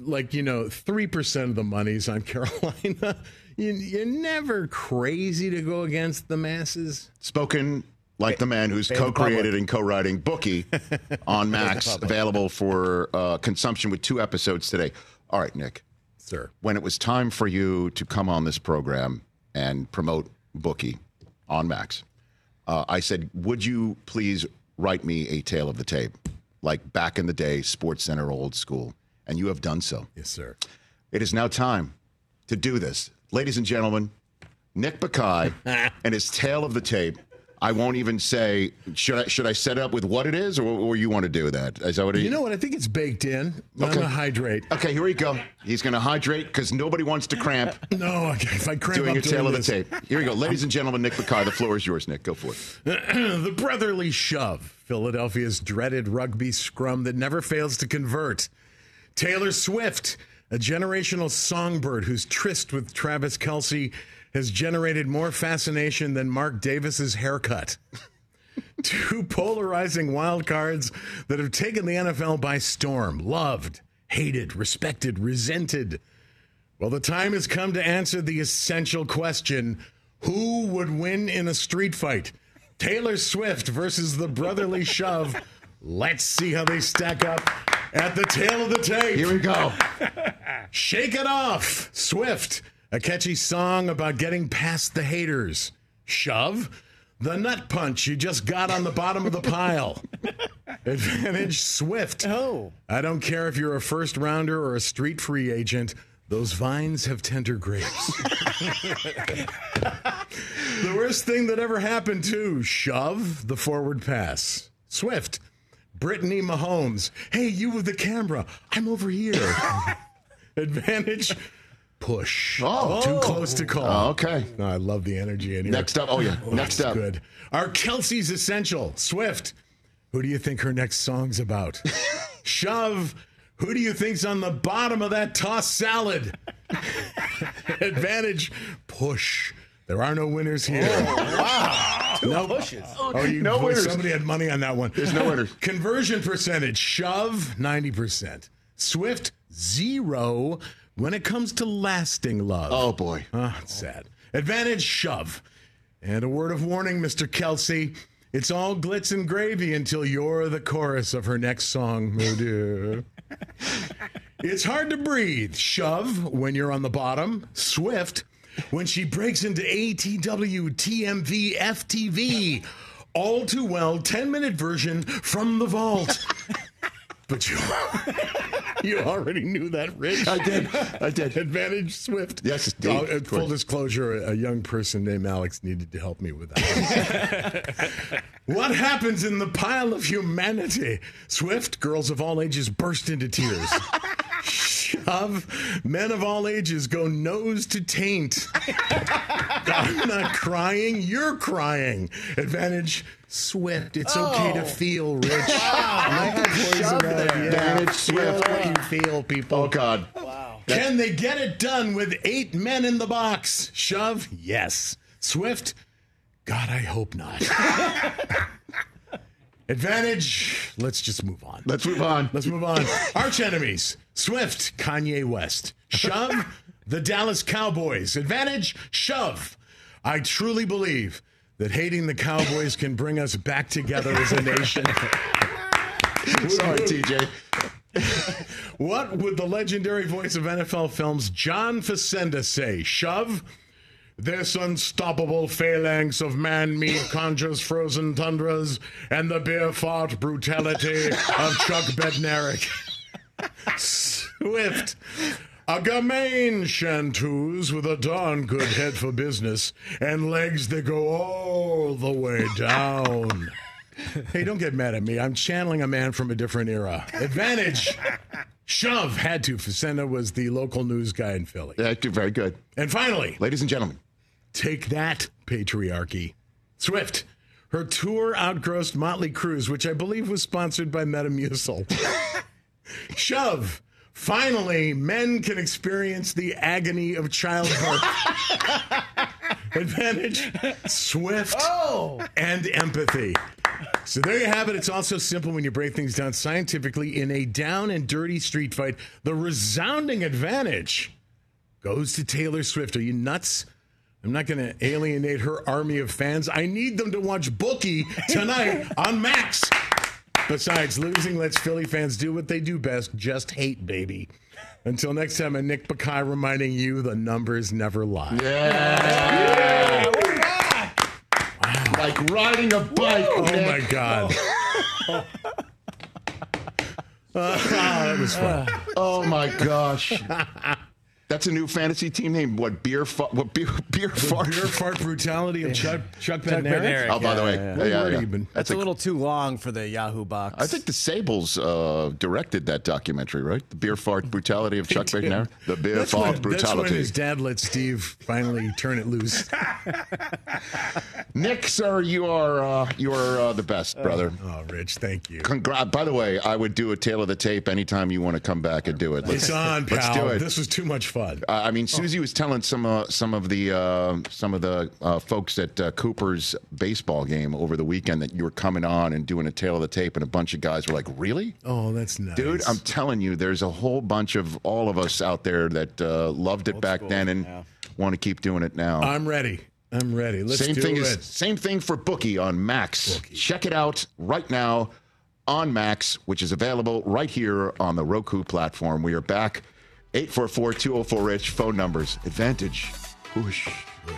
3% of the money's on Carolina. You're never crazy to go against the masses. Spoken like the man who's co-created and co-writing Bookie on Max, available for consumption with 2 episodes today. All right, Nick. Sir. When it was time for you to come on this program and promote Bookie on Max, I said, would you please write me a tale of the tape, like back in the day, SportsCenter old school? And you have done so. Yes, sir. It is now time to do this. Ladies and gentlemen, Nick Bakay and his tale of the tape. I won't even say, should I set up with what it is, or you want to do that? Is that what you know what? I think it's baked in. I'm going to hydrate. Okay, here we go. He's going to hydrate because nobody wants to cramp. No, if I cramp, doing I'm a tale of the this. tape. Here we go. Ladies and gentlemen, Nick Bakay, the floor is yours, Nick. Go for it. The brotherly shove. Philadelphia's dreaded rugby scrum that never fails to convert. Taylor Swift, a generational songbird whose tryst with Travis Kelce has generated more fascination than Mark Davis's haircut. 2 polarizing wild cards that have taken the NFL by storm. Loved, hated, respected, resented. Well, the time has come to answer the essential question: who would win in a street fight? Taylor Swift versus the brotherly shove. Let's see how they stack up at the tail of the tape. Here we go. Shake It Off. Swift, a catchy song about getting past the haters. Shove, the nut punch you just got on the bottom of the pile. Advantage Swift. Oh. I don't care if you're a first rounder or a street free agent. Those vines have tender grapes. The worst thing that ever happened to Shove, the forward pass. Swift, Brittany Mahomes. Hey, you with the camera. I'm over here. Advantage Push. Oh. Too close to call. Oh, okay. No, I love the energy anyway. Next up. Oh, yeah. Next up. Good. Our Kelsey's Essential. Swift. Who do you think her next song's about? Shove. Who do you think's on the bottom of that tossed salad? Advantage Push. There are no winners here. Oh, wow. Two pushes. No winners. Somebody had money on that one. There's no winners. Conversion percentage. Shove, 90%. Swift, 0 when it comes to lasting love. Oh, boy. It's sad. Advantage Shove. And a word of warning, Mr. Kelce. It's all glitz and gravy until you're the chorus of her next song. It's hard to breathe. Shove when you're on the bottom. Swift when she breaks into ATW, TMV, FTV. All too well, 10-minute version from the vault. But you already knew that, Rich. I did. Advantage Swift. Yes, full disclosure, a young person named Alex needed to help me with that. What happens in the pile of humanity? Swift, girls of all ages burst into tears. Shove, men of all ages go nose to taint. I'm not crying, you're crying. Advantage Swift. It's okay to feel, Rich. I had poison Advantage Swift. What you feel, people. Oh, God. Wow. Can they get it done with 8 men in the box? Shove? Yes. Swift? God, I hope not. Advantage? Let's just move on. Let's move on. Arch enemies. Swift, Kanye West. Shove, the Dallas Cowboys. Advantage? Shove. I truly believe that hating the Cowboys can bring us back together as a nation. Sorry, TJ. What would the legendary voice of NFL films John Facenda say? Shove? This unstoppable phalanx of man-meat conjures frozen tundras and the beer fart brutality of Chuck Bednarik. Swift. A Gamain chanteuse with a darn good head for business and legs that go all the way down. Hey, don't get mad at me. I'm channeling a man from a different era. Advantage. Shove had to. Facenda was the local news guy in Philly. Very good. And finally, ladies and gentlemen, take that, patriarchy. Swift. Her tour outgrossed Motley Crue's, which I believe was sponsored by Metamucil. Shove. Finally, men can experience the agony of childbirth. Advantage, Swift, and empathy. So there you have it. It's also simple when you break things down scientifically. In a down and dirty street fight, the resounding advantage goes to Taylor Swift. Are you nuts? I'm not going to alienate her army of fans. I need them to watch Bookie tonight on Max. Besides, losing lets Philly fans do what they do best, just hate, baby. Until next time, I'm Nick Bakay reminding you the numbers never lie. Yeah. We're back. Wow. Like riding a bike. Oh, my God. That was fun. Oh, my gosh. That's a new fantasy team name. What, beer fart? Beer fart brutality of Chuck Bednarik. Oh, by the way. That's a little too long for the Yahoo box. I think the Sables directed that documentary, right? The beer fart brutality of Chuck Bednarik. The beer fart brutality. That's when his dad let Steve finally turn it loose. Nick, sir, you are the best, brother. Oh, Rich, thank you. By the way, I would do a tail of the tape anytime you want to come back and do it. It's on, pal. Let's do it. This was too much fun. I mean, Susie was telling some of the folks at Cooper's baseball game over the weekend that you were coming on and doing a tail of the tape, and a bunch of guys were like, "Really? Oh, that's nice, dude." I'm telling you, there's a whole bunch of all of us out there that loved it back then and want to keep doing it now. I'm ready. Let's do it. Same thing for Bookie on Max. Check it out right now on Max, which is available right here on the Roku platform. We are back. 844-204-RICH, phone numbers. Advantage. Whoosh.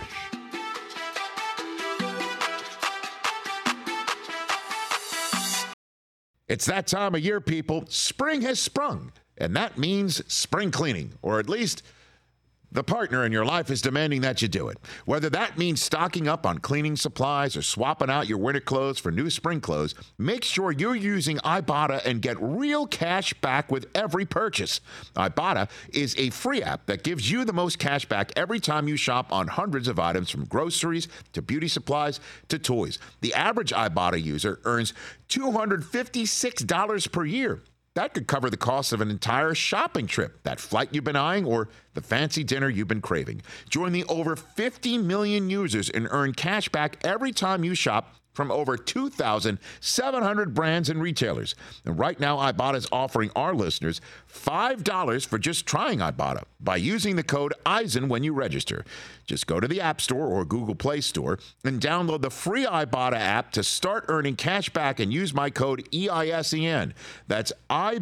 It's that time of year, people. Spring has sprung, and that means spring cleaning, or at least the partner in your life is demanding that you do it. Whether that means stocking up on cleaning supplies or swapping out your winter clothes for new spring clothes, make sure you're using Ibotta and get real cash back with every purchase. Ibotta is a free app that gives you the most cash back every time you shop on hundreds of items, from groceries to beauty supplies to toys. The average Ibotta user earns $256 per year. That could cover the cost of an entire shopping trip, that flight you've been eyeing, or the fancy dinner you've been craving. Join the over 50 million users and earn cash back every time you shop from over 2,700 brands and retailers. And right now, Ibotta is offering our listeners $5 for just trying Ibotta by using the code EISEN when you register. Just go to the App Store or Google Play Store and download the free Ibotta app to start earning cash back and use my code EISEN. That's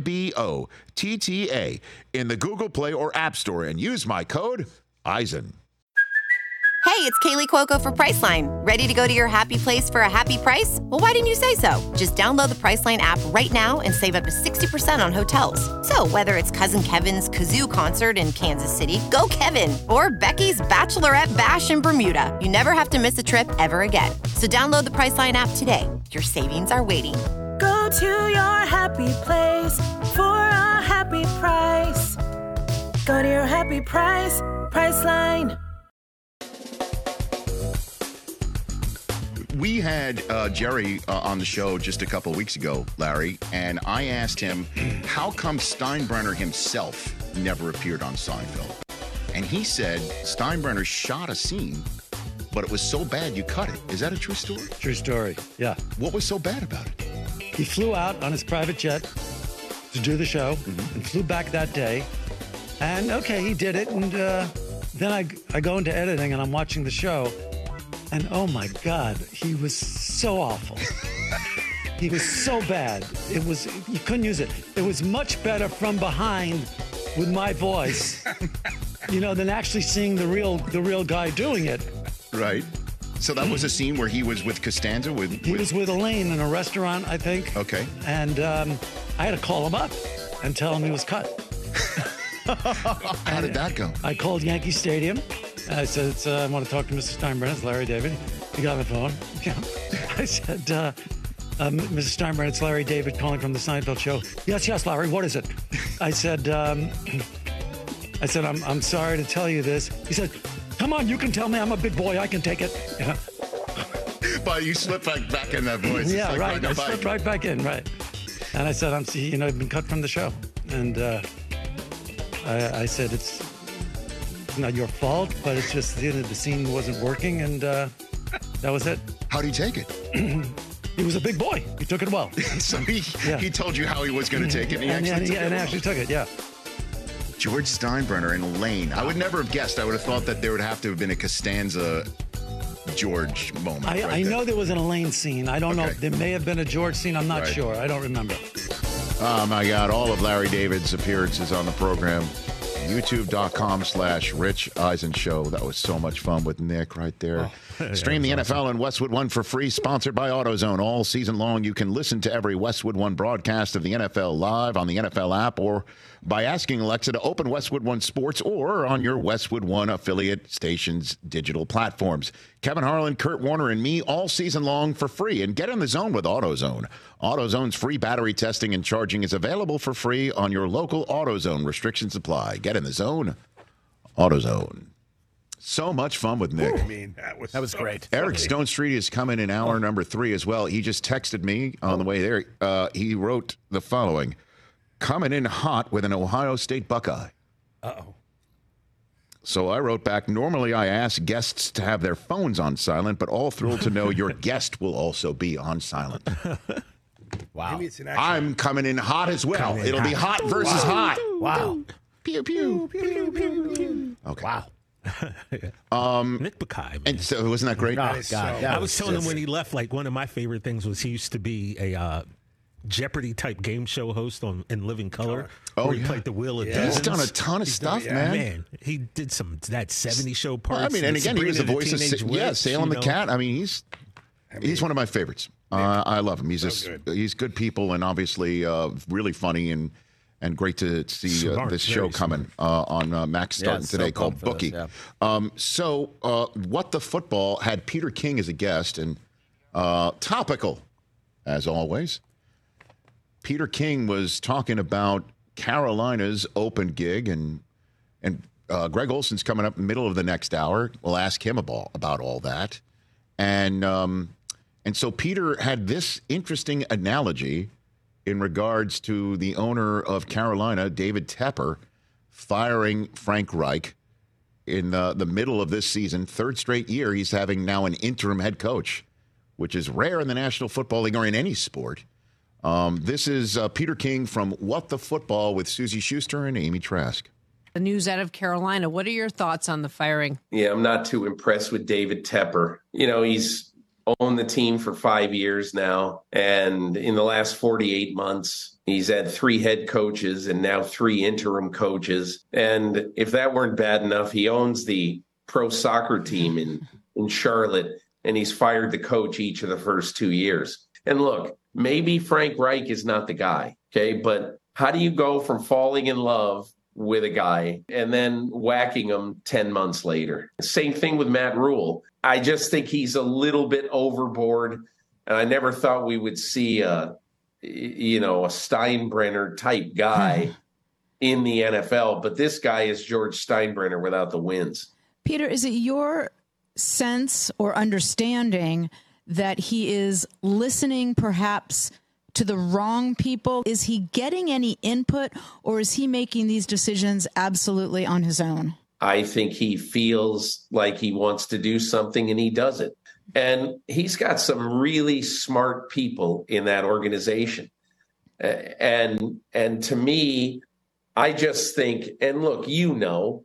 IBOTTA in the Google Play or App Store, and use my code EISEN. Hey, it's Kaylee Cuoco for Priceline. Ready to go to your happy place for a happy price? Well, why didn't you say so? Just download the Priceline app right now and save up to 60% on hotels. So whether it's Cousin Kevin's Kazoo Concert in Kansas City, go Kevin, or Becky's Bachelorette Bash in Bermuda, you never have to miss a trip ever again. So download the Priceline app today. Your savings are waiting. Go to your happy place for a happy price. Go to your happy price, Priceline. We had Jerry on the show just a couple of weeks ago, Larry, and I asked him, how come Steinbrenner himself never appeared on Seinfeld? And he said Steinbrenner shot a scene, but it was so bad you cut it. Is that a true story? True story, yeah. What was so bad about it? He flew out on his private jet to do the show and flew back that day. And, okay, he did it. And then I go into editing and I'm watching the show. And oh my God, he was so awful. He was so bad. You couldn't use it. It was much better from behind with my voice, than actually seeing the real guy doing it. Right. So that was a scene where he was with Costanza? He was with Elaine in a restaurant, I think. Okay. And I had to call him up and tell him he was cut. How did that go? I called Yankee Stadium. I said, I want to talk to Mr. Steinbrenner. It's Larry David. He got on the phone. I said, Mrs. Steinbrenner, it's Larry David calling from the Seinfeld show. Yes, Larry, what is it? I said, I'm sorry to tell you this. He said, come on, you can tell me. I'm a big boy. I can take it. But you slipped back in that voice. Yeah, right. I slipped right back in, right. And I said, I've been cut from the show. And I said, it's not your fault, but it's just the scene wasn't working, and that was it. How did he take it? He was a big boy. He took it well. So he told you how he was going to take it, and he actually took it, yeah. George Steinbrenner and Elaine. I would never have guessed. I would have thought that there would have to have been a Costanza George moment. I know there was an Elaine scene. I don't know. There may have been a George scene. I'm not sure. I don't remember. Oh, my God. All of Larry David's appearances on the program. YouTube.com/Rich Eisen Show. That was so much fun with Nick right there. Stream the NFL and Westwood One for free, sponsored by AutoZone. All season long, you can listen to every Westwood One broadcast of the NFL live on the NFL app, or by asking Alexa to open Westwood One Sports, or on your Westwood One affiliate station's digital platforms. Kevin Harlan, Kurt Warner, and me all season long for free. And get in the zone with AutoZone. AutoZone's free battery testing and charging is available for free on your local AutoZone. Restrictions apply. Get in the zone. AutoZone. So much fun with Nick. I mean, that was great. Eric Stone Street is coming in hour number 3 as well. He just texted me on the way there. He wrote the following: coming in hot with an Ohio State Buckeye. Uh-oh. So I wrote back, normally I ask guests to have their phones on silent, but all thrilled to know your guest will also be on silent. Wow. Maybe it's an I'm coming in hot as well. It'll be hot versus hot. Wow. Pew, pew, pew, pew, pew. Okay. Wow. Nick Bakay, man. And so wasn't that great? I was telling him when he left, like, one of my favorite things was he used to be a Jeopardy type game show host in Living Color. Where he played the Wheel of Dozens. He's done a ton of stuff, man. He did that 70s show part. Well, I mean, and again, he was the voice of Salem the Cat. I mean, he's one of my favorites. I love him. He's good people, and obviously really funny, and great to see this show coming on Max starting today called Bookie. So What the Football had Peter King as a guest, and topical, as always. Peter King was talking about Carolina's open gig, and Greg Olson's coming up in the middle of the next hour. We'll ask him about all that. And so Peter had this interesting analogy in regards to the owner of Carolina, David Tepper, firing Frank Reich in the middle of this season. Third straight year he's having now an interim head coach, which is rare in the National Football League or in any sport. This is Peter King from What the Football with Susie Schuster and Amy Trask. The news out of Carolina. What are your thoughts on the firing? Yeah, I'm not too impressed with David Tepper. He's owned the team for 5 years now. And in the last 48 months, he's had 3 head coaches and now 3 interim coaches. And if that weren't bad enough, he owns the pro soccer team in Charlotte, and he's fired the coach each of the first 2 years. And look, maybe Frank Reich is not the guy, okay? But how do you go from falling in love with a guy and then whacking him 10 months later? Same thing with Matt Rule. I just think he's a little bit overboard, and I never thought we would see a Steinbrenner type guy in the NFL. But this guy is George Steinbrenner without the wins. Peter, is it your sense or understanding that he is listening perhaps to the wrong people? Is he getting any input, or is he making these decisions absolutely on his own? I think he feels like he wants to do something and he does it. And he's got some really smart people in that organization. And to me, I just think, and look,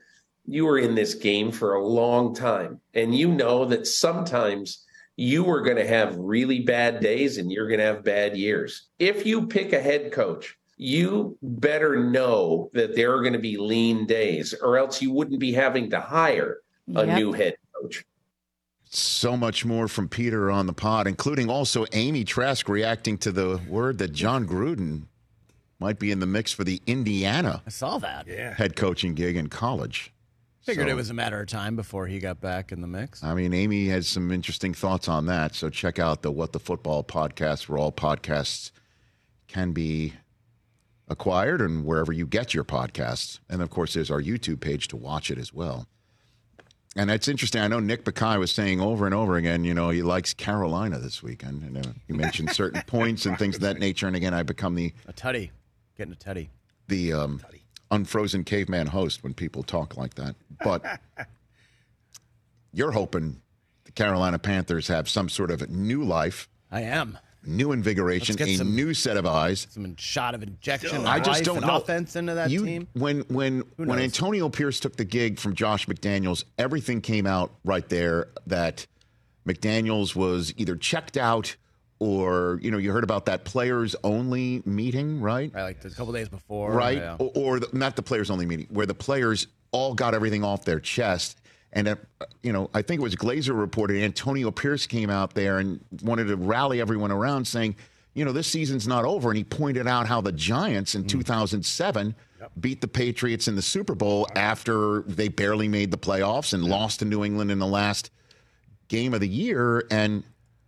you were in this game for a long time, and you know that sometimes you are going to have really bad days and you're going to have bad years. If you pick a head coach, you better know that there are going to be lean days, or else you wouldn't be having to hire a new head coach. So much more from Peter on the pod, including also Amy Trask reacting to the word that John Gruden might be in the mix for the Indiana I saw that. head coaching gig in college. Figured it was a matter of time before he got back in the mix. I mean, Amy has some interesting thoughts on that. So check out the What the Football podcast, where all podcasts can be acquired and wherever you get your podcasts. And, of course, there's our YouTube page to watch it as well. And it's interesting. I know Nick Bakay was saying over and over again, you know, he likes Carolina this weekend. And he mentioned certain points and things of that nature. And, again, I become a tutty. Getting a tutty. The unfrozen caveman host when people talk like that. But you're hoping the Carolina Panthers have some sort of new life. I am. New invigoration, a new set of eyes. Some shot of injection. I just don't know. Offense into that team. When Antonio Pierce took the gig from Josh McDaniels, everything came out right there that McDaniels was either checked out or, you know, you heard about that players-only meeting, right? Right, like a couple days before. Right, yeah. or not the players-only meeting, where the players all got everything off their chest. And, you know, I think it was Glazer reported Antonio Pierce came out there and wanted to rally everyone around saying, you know, this season's not over. And he pointed out how the Giants in 2007 beat the Patriots in the Super Bowl after they barely made the playoffs and lost to New England in the last game of the year. And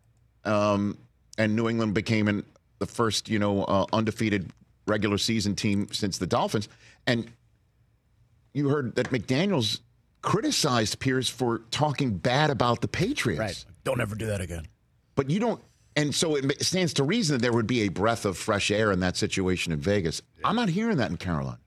New England became the first, you know, undefeated regular season team since the Dolphins. And you heard that McDaniels criticized Pierce for talking bad about the Patriots. Right. Don't ever do that again. But you don't. And so it stands to reason that there would be a breath of fresh air in that situation in Vegas. I'm not hearing that in Carolina.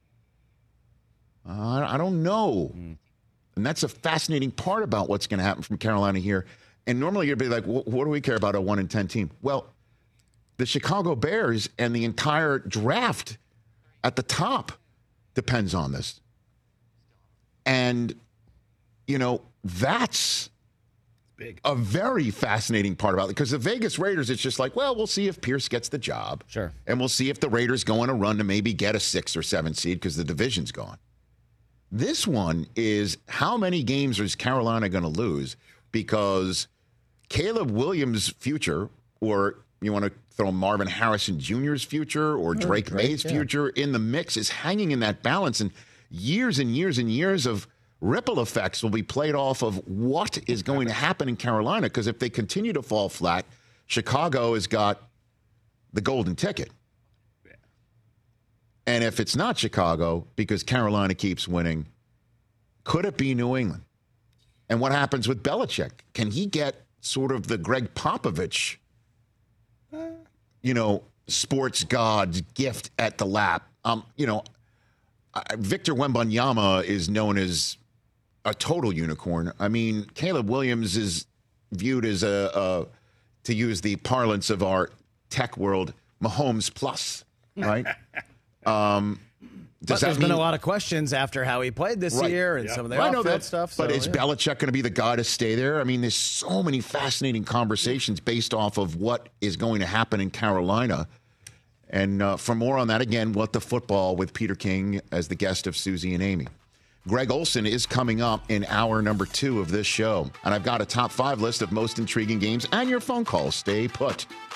I don't know. And that's a fascinating part about what's going to happen from Carolina here. And normally you'd be like, what do we care about a 1-10 team? Well, the Chicago Bears and the entire draft at the top depends on this. And, you know, that's a very fascinating part about it, because the Vegas Raiders, it's just like, well, we'll see if Pierce gets the job. Sure. And we'll see if the Raiders go on a run to maybe get a 6 or 7 seed because the division's gone. This one is, how many games is Carolina going to lose? Because Caleb Williams' future, or you want to throw Marvin Harrison Jr.'s future, or Drake May's future in the mix, is hanging in that balance. And years and years and years of ripple effects will be played off of what is going to happen in Carolina, because if they continue to fall flat, Chicago has got the golden ticket. And if it's not Chicago, because Carolina keeps winning, could it be New England? And what happens with Belichick? Can he get sort of the Greg Popovich, you know, sports god's gift at the lap? You know, Victor Wembanyama is known as a total unicorn. I mean, Caleb Williams is viewed as to use the parlance of our tech world, Mahomes plus, right? There's been a lot of questions after how he played this year and some of the off-field stuff. But is Belichick going to be the guy to stay there? I mean, there's so many fascinating conversations based off of what is going to happen in Carolina. And for more on that, again, What the Football with Peter King as the guest of Susie and Amy. Greg Olson is coming up in hour number 2 of this show. And I've got a top 5 list of most intriguing games and your phone calls. Stay put.